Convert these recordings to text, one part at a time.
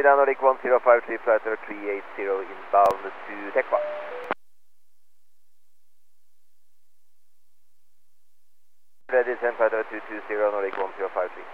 Florida Nordic 1053, flight 380 inbound to TECVA. Ready 10 flight 220 Nordic 1053.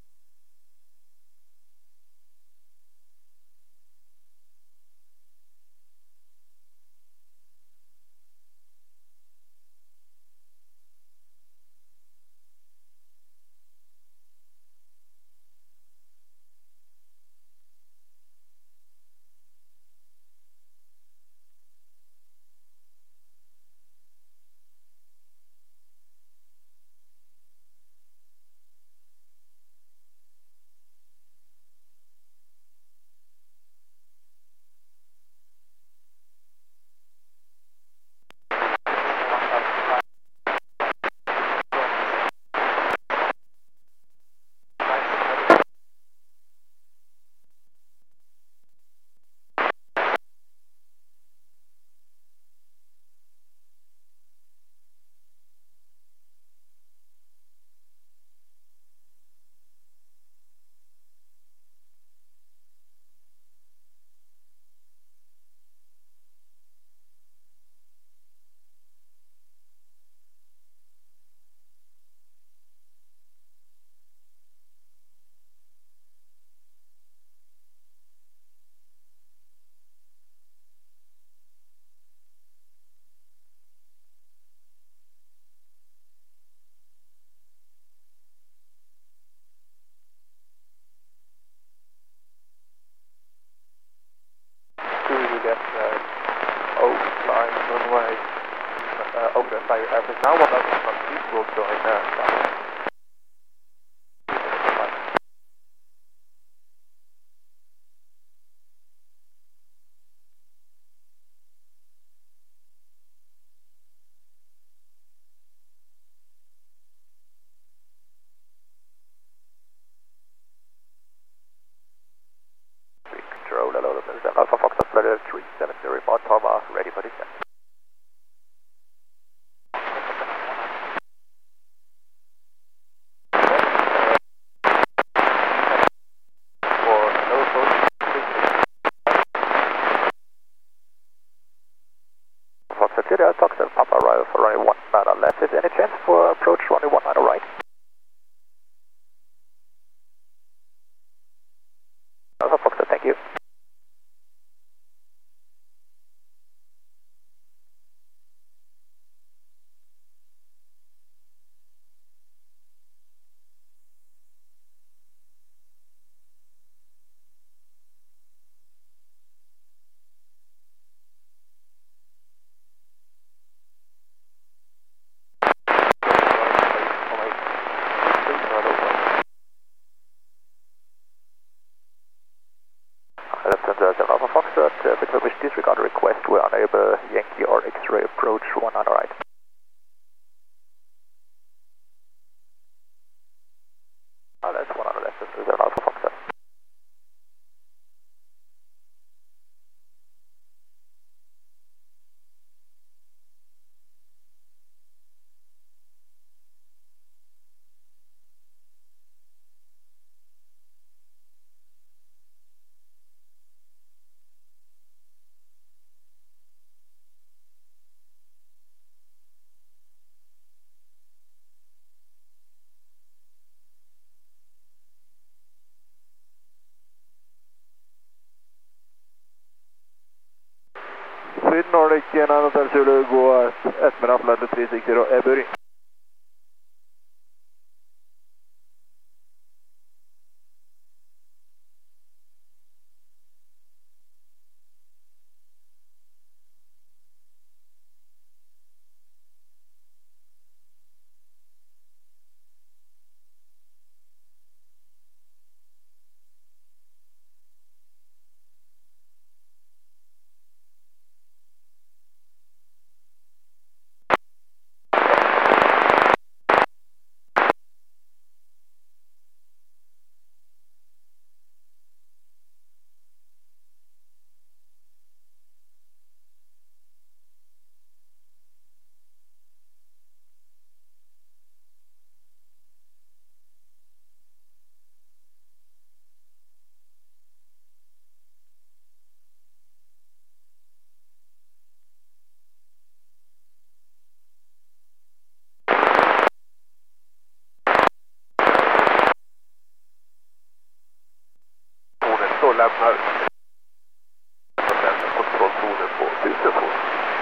Runway over by average now, 1000 feet will join down. Control hello, this is Alpha Foxtrot Flight 370 report Tava, ready for descent. Foxtrot City, Toxel Papa arrival for runway 19 on left. Is there any chance for approach runway 19 on right? Alpha Foxtrot, thank you. Alpha Foxtrot, because we disregard request, we're unable Yankee or X-ray approach 19 on right. That's 19 on left, this is Alpha Foxtrot. Syd Nordic 9 Zulu, gå 1 med flight 360, Ebury. lämnar kontrollzonen på 1000 fot.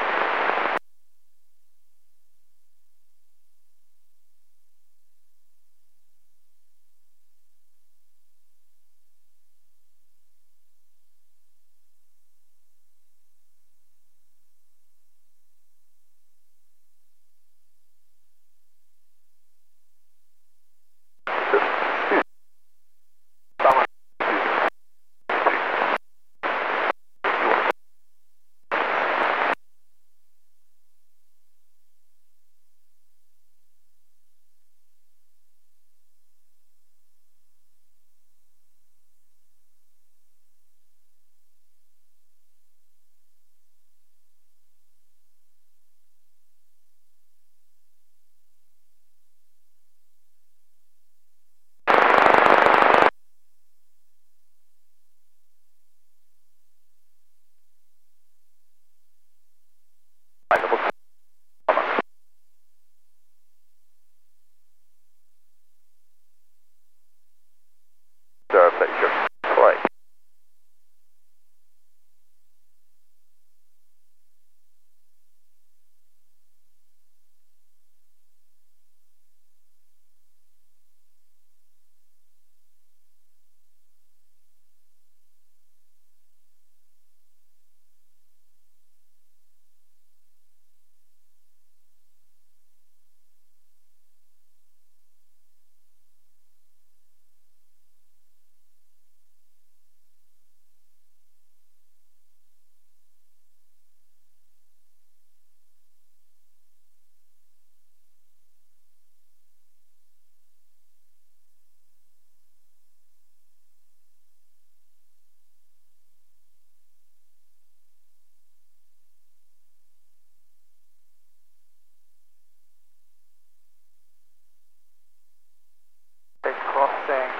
Crossing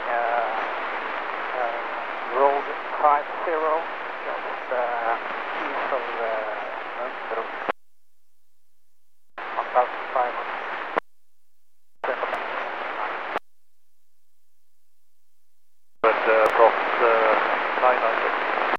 road 50, just east of Mönsterup, 1500. But Frost 996.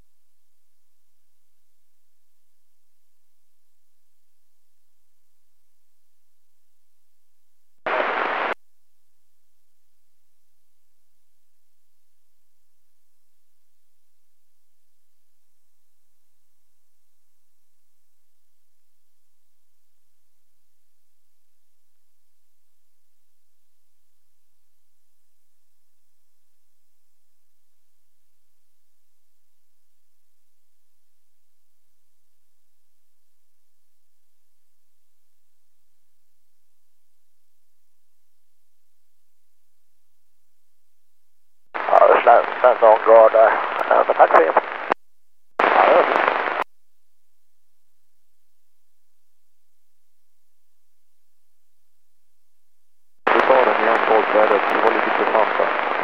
Släpp långgård där. Tack för hjälp. Du tar den igen på värdet, det var lite intressant där.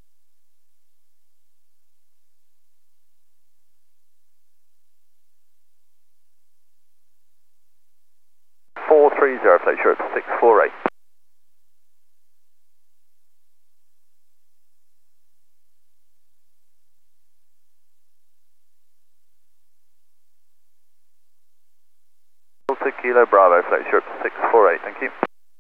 430, play short 648. Kilo Bravo, flight short 648, thank you.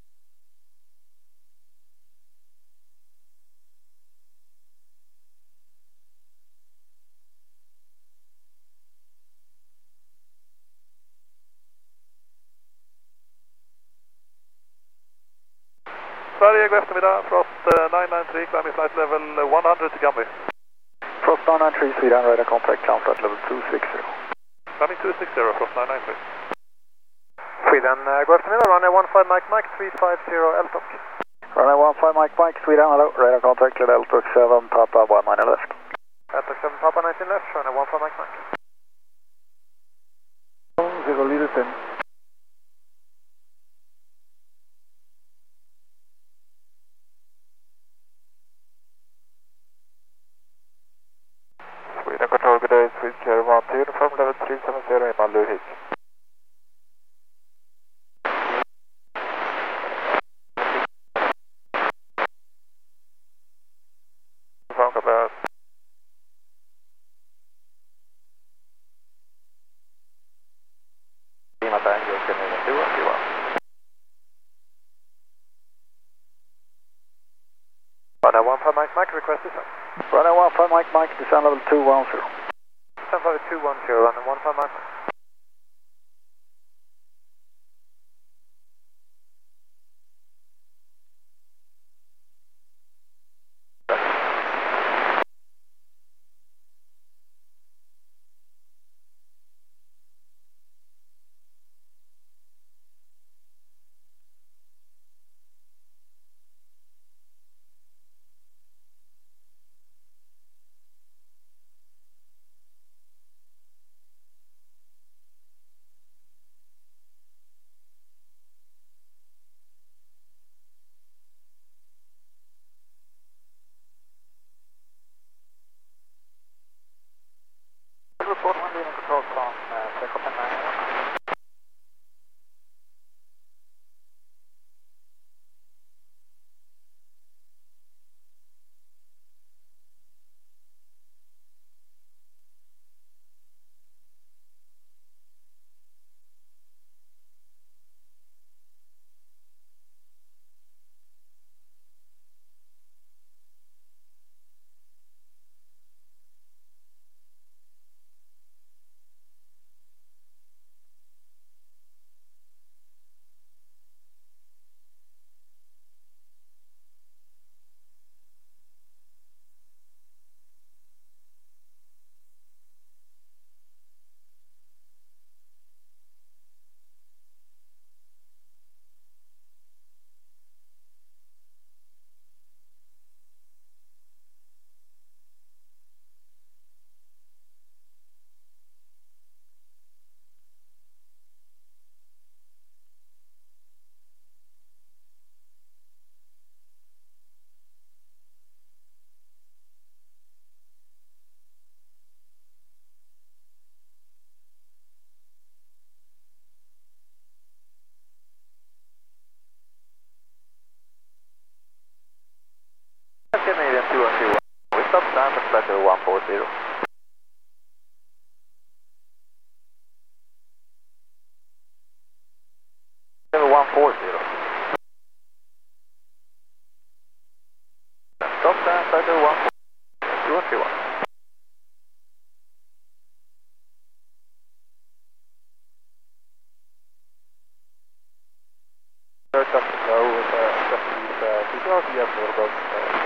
Sverige, god eftermiddag, Frost 993, climbing flight level 100 to Gumby. Frost 993, Sweden, radar contact, climb flight level 260. Climbing 260, Frost 993. Sweden, god eftermiddag, runway 15 Mike 350 Eltok. Runway 15 Mike, Sweden, hello, radar contact, clear Eltok 7, Papa 19 left. Eltok 7, Papa 19 left, runway 15 Mike. 0 leader 10. Sweden control, good day, Swedish Air 1 uniform level 370 in Malurhik. 15 Mike Mike, request descent. Runway 15 Mike Mike, descend level 210. Descent level 210, runway 15 Mike Mike. Report one leading control from Copenhagen. Canadian 210. We stop stand at flight level 140. Level 140. Stop stand flight level 140. 231. Third up to go with Japanese seatbelt. You have a little bit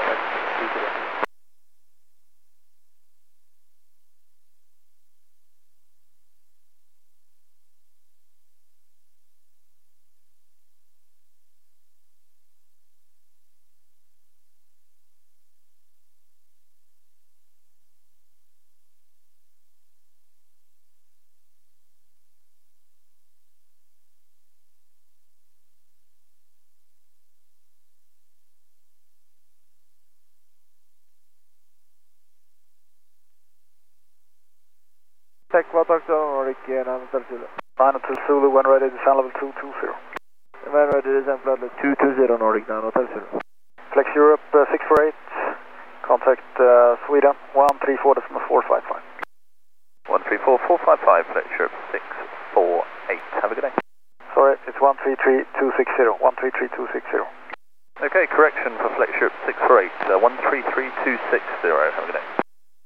Tech, what talk to Nordic, 9 Zulu. 9 Zulu, when ready, descend level 220. When ready, descend level 220 Nordic, 9 Zulu. Flex Europe 648, contact Sweden 134.455. 134.455, Flex Europe 648. Have a good day. Sorry, it's 133260. 133260. Okay, correction for Flex Europe 648, 133260. Have a good day.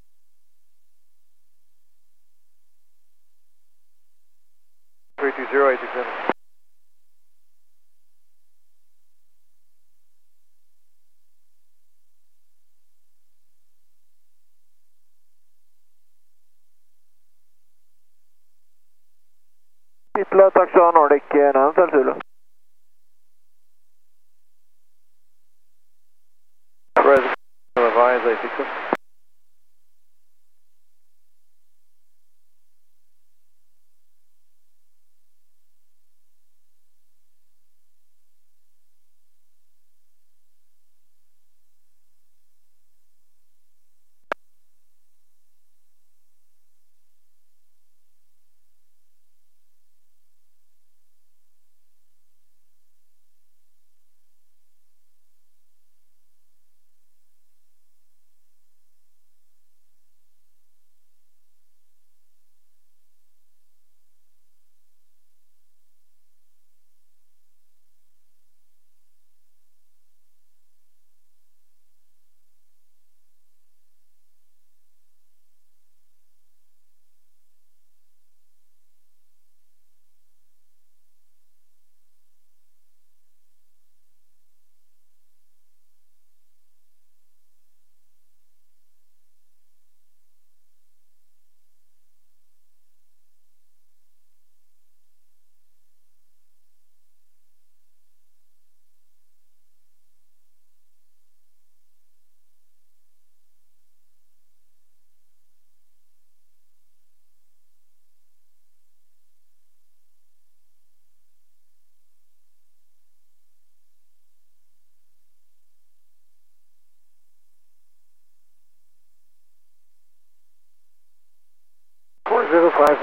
People taxi on Nordic, 9 Zulu. Present, advise, I think so.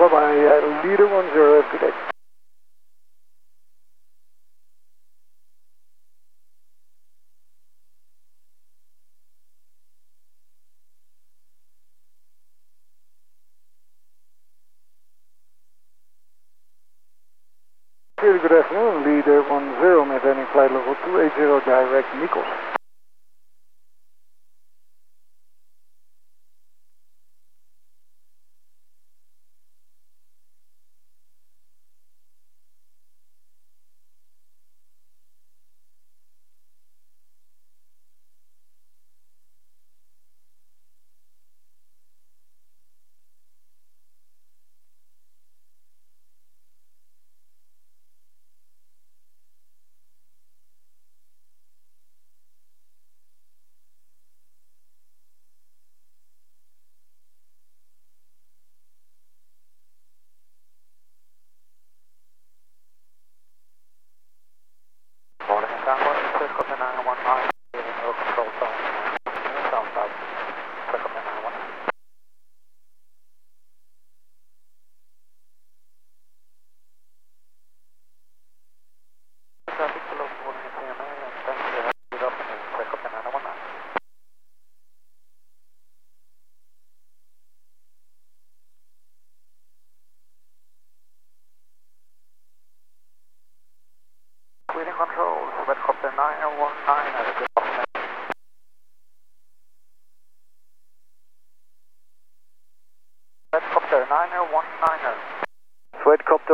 bye-bye, leader 10, have a good day. Very good afternoon, leader 10, maintaining flight level 280 direct Nikos. Controls, Redcopter 919, good afternoon. Redcopter 919. Redcopter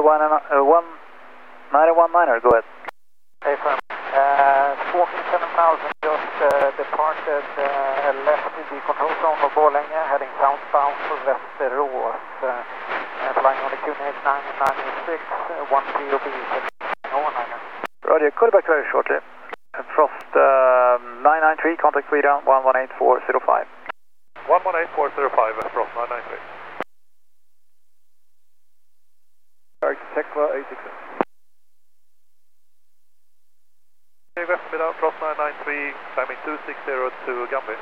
919, go ahead. Hey, firm. Squawking 7000 just departed, left the control zone of Borlänge, heading southbound for Västerås, flying on the QNH 996, 10B, 919. Roger, call back very shortly. Frost 993, contact free down 118405. 118405, Frost 993. Tekla 866. Västmiddag, Frost 993, climbing 260 to Gambia.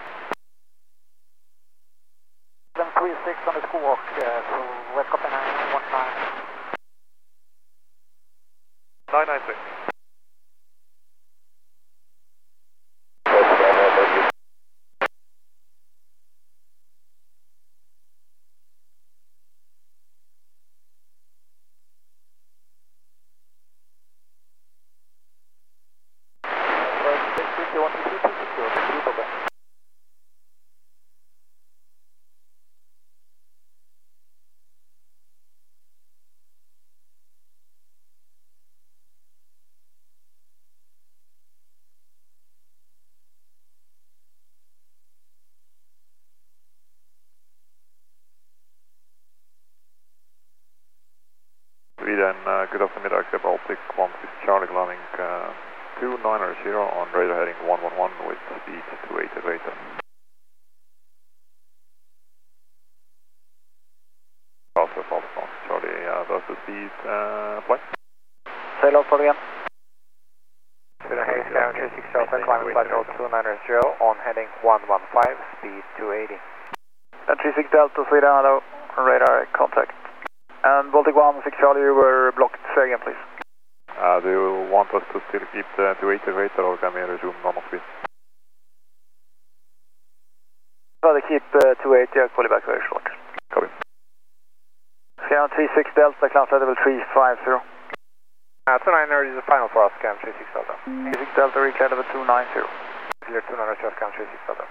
736 on the squawk, so Redcopter 919. 993. Good afternoon, Axia Baltic 16 Charlie landing 290 on radar heading 111 with speed 280 radar. Also Falcon Charlie, does the speed apply? Say loud for again. Sweden Hayes, Skyrim 36 Delta, climbing flight level 290 on heading 115, speed 280. 36 Delta, Sweden, hello, radar contact. And Baltic 16 Charlie, you were blocked. Say again, please. Do you want us to still keep the 280 radar or can we resume normal speed? Rather keep 280, I'll call you back very short. Copy. Scan 36 Delta, climb flight level 350. 290 is the final for us, Scan 36 Delta. 36 Delta, recline level 290. Clear 290, Scan 36 Delta.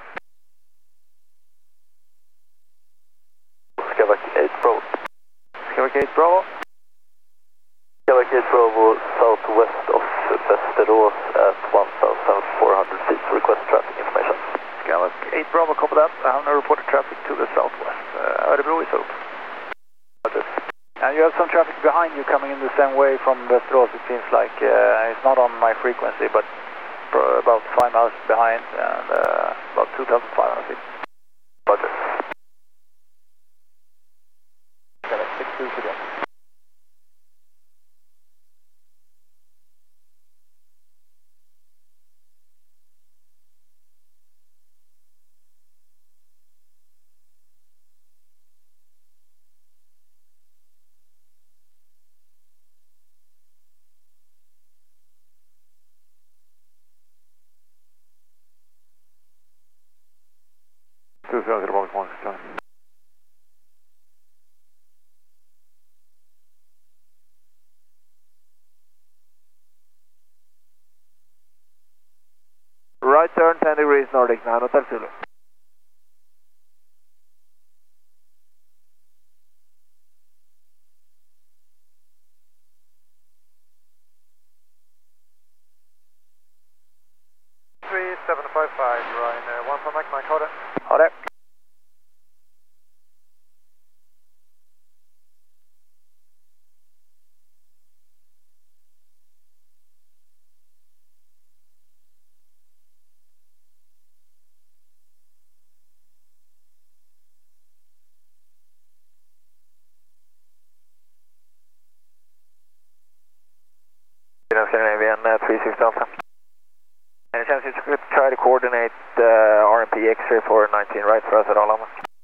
Skavak 8 Bravo. Skavak 8 Bravo. Skavak 8 Bravo, southwest of Västerås at 1,400 feet. Request traffic information. Skavak 8 Bravo, copy that. I have no reported traffic to the southwest. Örebro is open. And you have some traffic behind you coming in the same way from Västerås. It seems like it's not on my frequency, but about 5 miles behind and about 2,500 feet. Roger. Skavak 62 again. 0 Baltic 1 Charlie. Right turn 10 degrees Nordic 9 Hotel Zulu. Ryan, 1 for Mike, hold it. Hold it. Scandinavian 36 Delta. Any chance you could try to coordinate RMP X-ray for 19 right for us at Arlanda?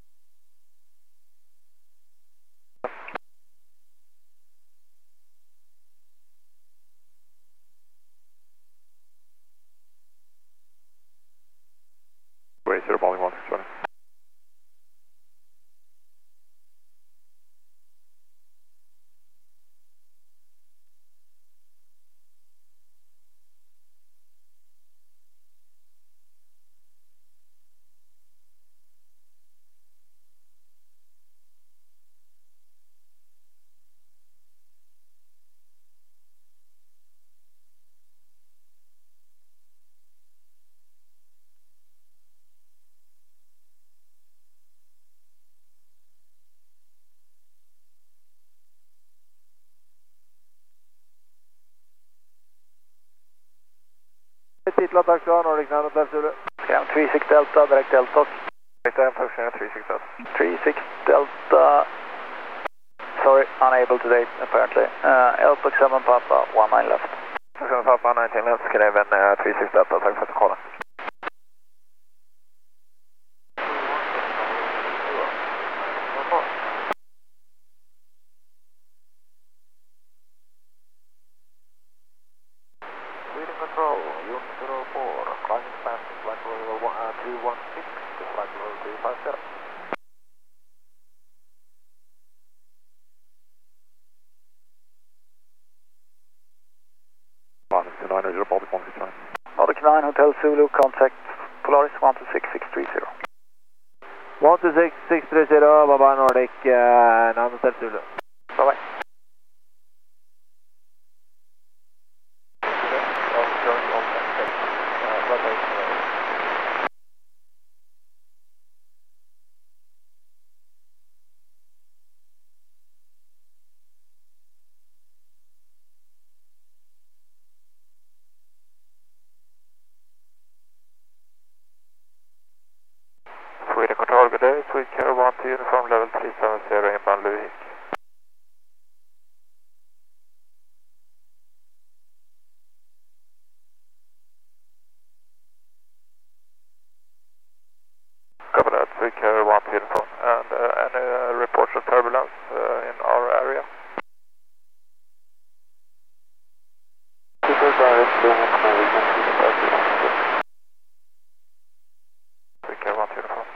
Way 0 Baltic 1 Charlie. Titla taxi Nordic 9 Hotel Zulu. Scram 36 Delta, direct Delta. Direct taxi 36 Delta. 36 Delta. Sorry, unable to date apparently. Eltok 7 Papa, 19 left. 7 Papa 19 left, Scandinavian 36 Delta, tack för att kolla. Control, unit 04, climbing fast, flight level 216 to flight level 250. Baltic 9 0 Baltic 1 Charlie. Nordic 9 Hotel Zulu, contact Polaris 126630. 126630, bye bye Nordic 9 Hotel Zulu. Bye bye. Sweden Control, good day. Sweden Care 1 to uniform level 370 inbound Louis. Copy that, Sweden Care 1 to uniform. And any reports of turbulence in our area? Sweden Care 1 to uniform.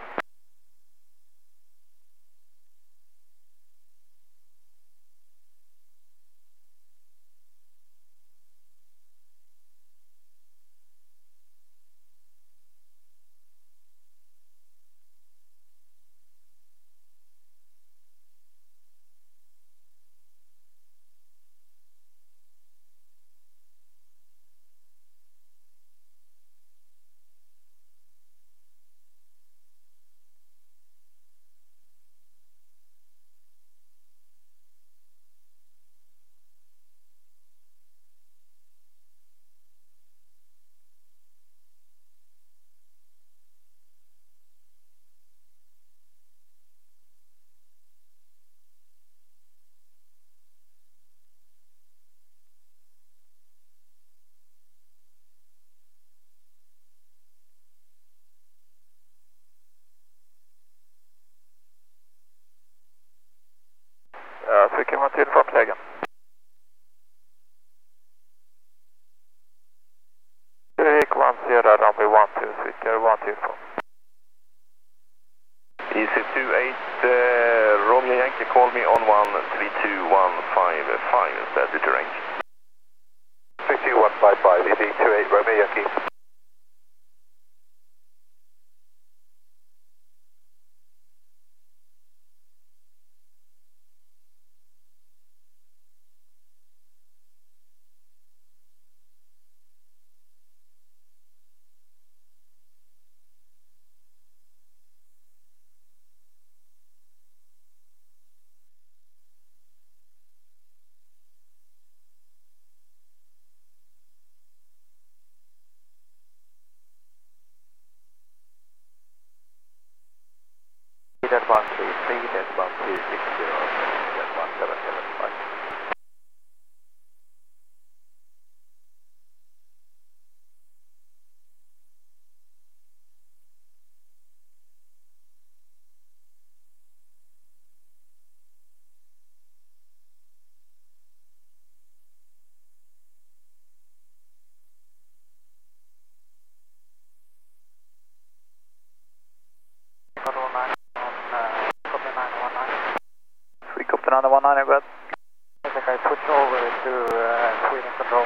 Sweden 1 to uniform, lägen. Take 1 Sierra runway 12, Sweden 1 to uniform. EC28 Romeo Yankee, call me on 132155 instead due to range. 32155, EC28 Romeo Yankee. That 133, that 1260, that 1775. Copter 919, go ahead. I think I switch over to Sweden Control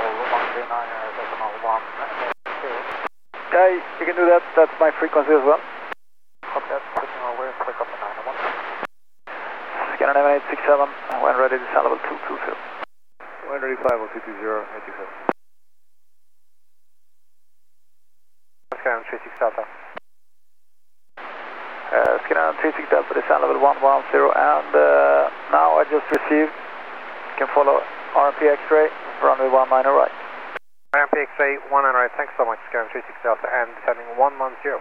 139.1. Okay, you can do that. That's my frequency as well. Copy that, switching over to Copter 911. Scanner 9867, when ready, descend level 220. When ready, 5020, 867. Scanner 36 Delta. Scanner 36 Delta, descend level 110, and now I just received, you can follow RMP X-ray, runway 19 right. RMP X-ray 19 right, thanks so much, Scanner 36 Delta, and descending 110.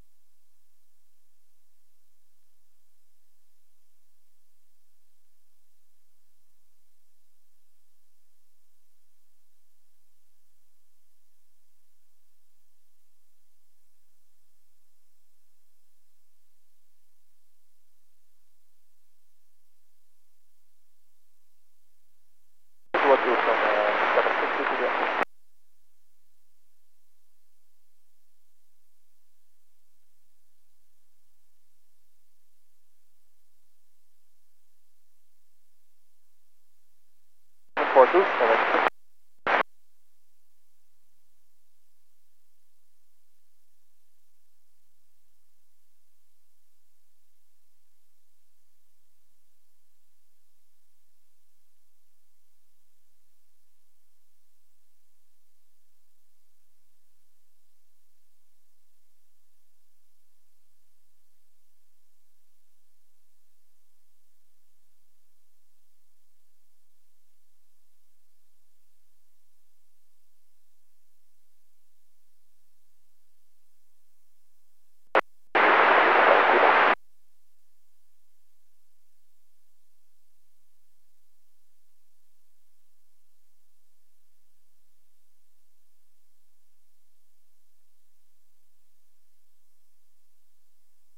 What do from 760 to the Four two,